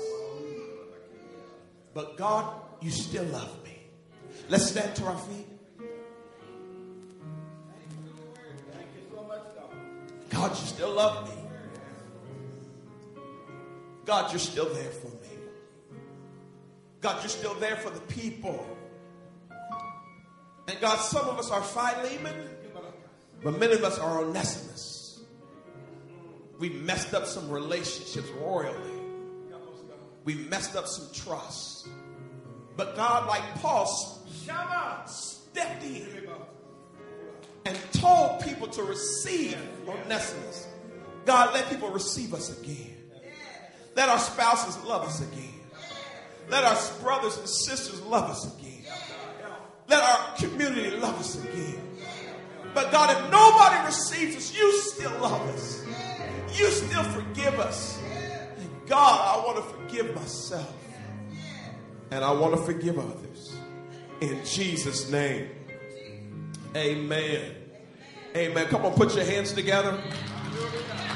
But God, you still love me. Let's stand to our feet. God, you still love me. God, you're still there for me. God, you're still there for the people. And God, some of us are Philemon, but many of us are Onesimus. We messed up some relationships royally. We messed up some trust. But God, like Paul, stepped in and told people to receive Onesimus. God, let people receive us again. Let our spouses love us again. Let our brothers and sisters love us again. Let our community love us again. But God, if nobody receives us, you still love us. You still forgive us. And God, I want to forgive myself. And I want to forgive others. In Jesus' name. Amen. Amen. Come on, put your hands together.